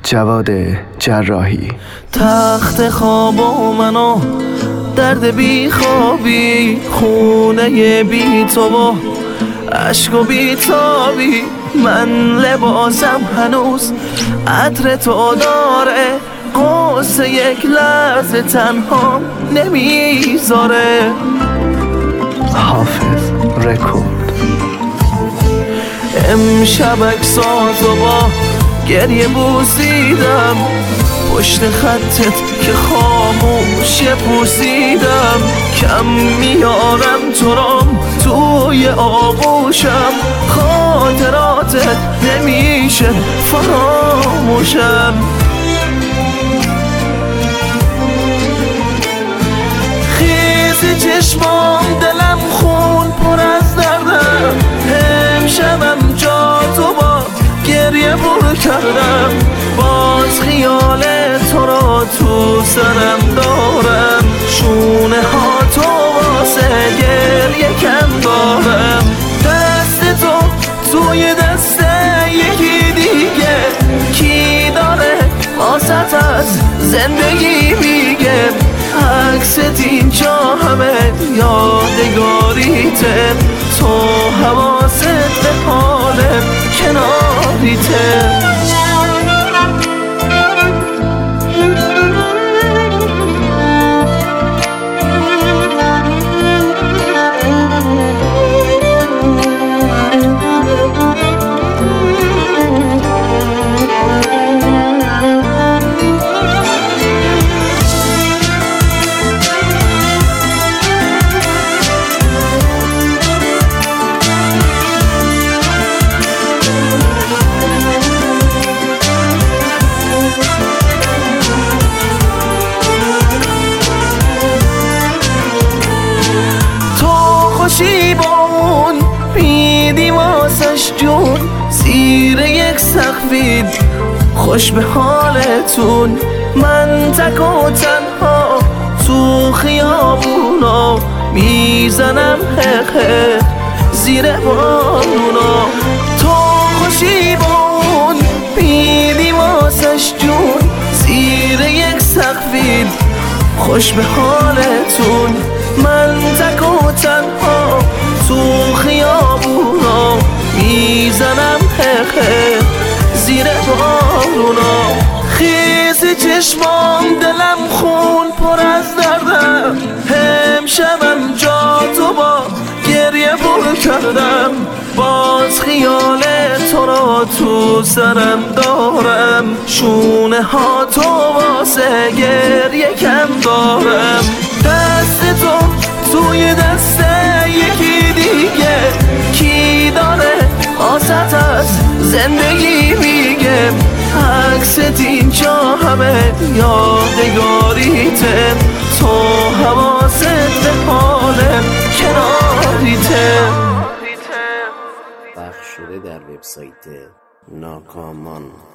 جواد جراحی. تخت خواب و منو درد بی خوابی، خونه بی تو و عشق و بی تابی، من لباسم هنوز عطر تو داره، قصه یک لحظه تنها نمیذاره. حافظ رکورد. امشب عکساتو با گریه بوسیدم، پشت خطت که خاموش پوسیدم، کم میارم تو رام توی آغوشم، خاطراتت نمیشه فراموشم. خیز چشمام دلم خون پر از دردم، امشبم جا تو با گریه پر کردم، باز خیال تو را تو سرم دارم، شونه ها تو واسه گریه کم دارم، دست تو توی دست یکی دیگه، کی داره واسط از زندگی میگه، عکست اینجا همه یادگاریته، تو حواست به حال کناریته. خوشی با اون میدی واسش جون، زیر یک سقفید خوش به حالتون، من تک و تنها تو خیابونا میزنم حقه زیر بارونا. تو خوشی با اون میدی واسش جون، زیر یک سقفید خوش به حالتون، من تک و تنها تو خیابونا میزنم حقه زیر بارونا. خیز چشمام دلم خون پر از دردم، امشبم جا تو با گریه پر کردم، باز خیال تو را تو سرم دارم، شونه ها تو واسه گریه کم دارم، دست تو توی دست یکی دیگه، کی داره واسط از زندگی میگه، عکست اینجا همه یادگاریته، تو حواست به حال کناریته. پخش شده در وبسایت ناکامان.